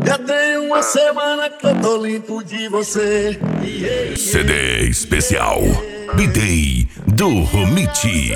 Já tem uma semana que eu tô limpo de você. CD especial B-Day do Romiti.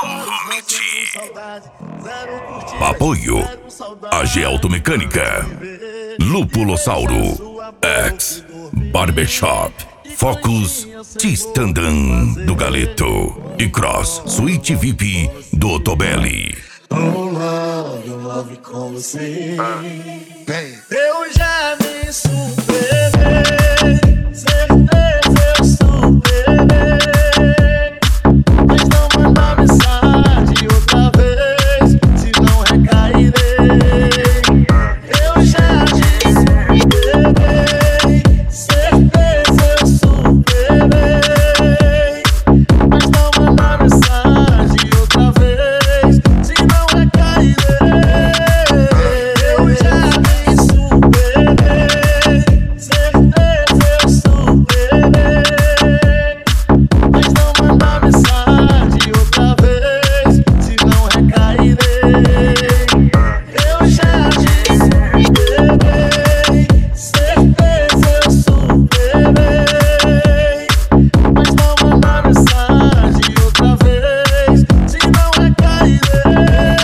Apoio AG Automecânica, Lupulossauro, X Barbershop, Focus Tistandan do Galeto e Cross Suite VIP do Tobelli. Love com você. Eu já me superei, certeza eu superei. Mas não manda mensagem outra vez, senão recairei. Eu já me superei, certeza eu superei. Mas não manda mensagem outra vez, senão recairei. Eu já me superei, certeza eu superei. Mas não manda mensagem outra vez, senão recairei. Eu já me superei, certeza eu superei. Mas não manda mensagem outra vez, senão recairei.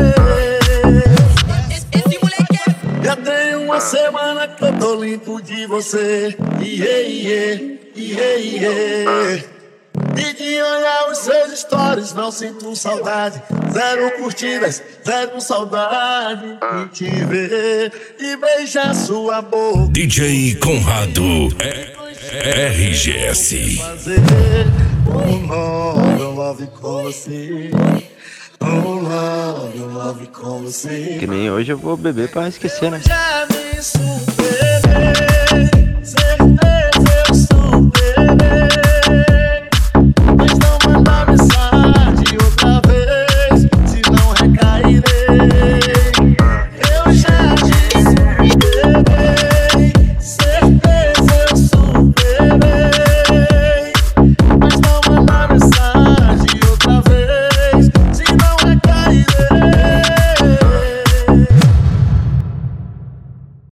Esse moleque é Já tem uma semana que eu tô limpo de você. E de olhar os seus stories não sinto saudade. Zero curtidas, zero saudade de te ver e beijar sua boca. DJ Conrado RGS. Fazer love com você. Love com você. Que nem hoje eu vou beber pra esquecer, né? Já me